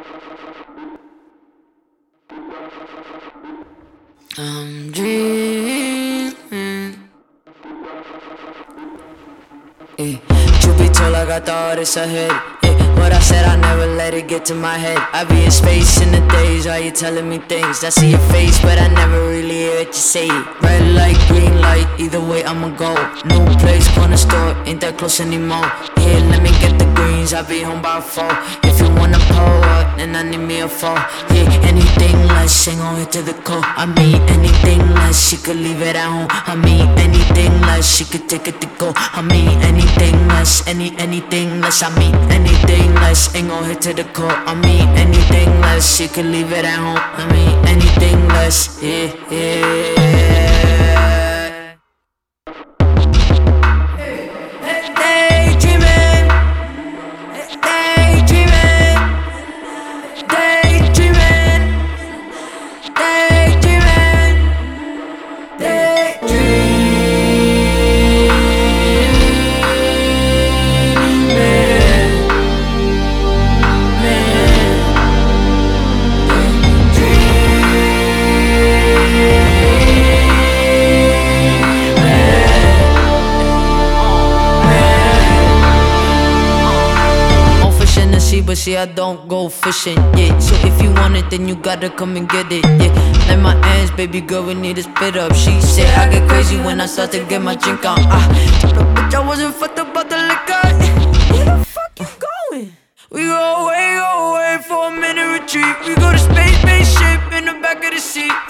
I'm dreaming. Truth be told, I got the hardest ahead. What I said, I never let it get to my head. I be in space in the days, why you telling me things? I see your face, but I never really hear what you say. Red light, green light, either way I'ma go. New place, corner store, ain't that close anymore. Yeah, let me get the greens, I'll be home by 4. If you wanna pull up, then I need me a 4. Yeah, anything less, ain't gon' hit to the core. I mean anything less, she could leave it at home. I mean anything less, she could take it to go. I mean anything less, anything less. I mean anything less, ain't gon' hit to the core. I mean anything less, she could leave it at home. I mean anything less, yeah, yeah. Daydreaming, daydreaming, daydreaming, daydreaming, but see, I don't go fishing, yeah. So if you want it, then you gotta come and get it, yeah. Like my hands, baby girl, we need to spit up. She said I get crazy when I start to get my drink on. Told the bitch I wasn't fucked up about the liquor. Where the fuck you going? We go away for a minute retreat. We go to space, spaceship in the back of the seat.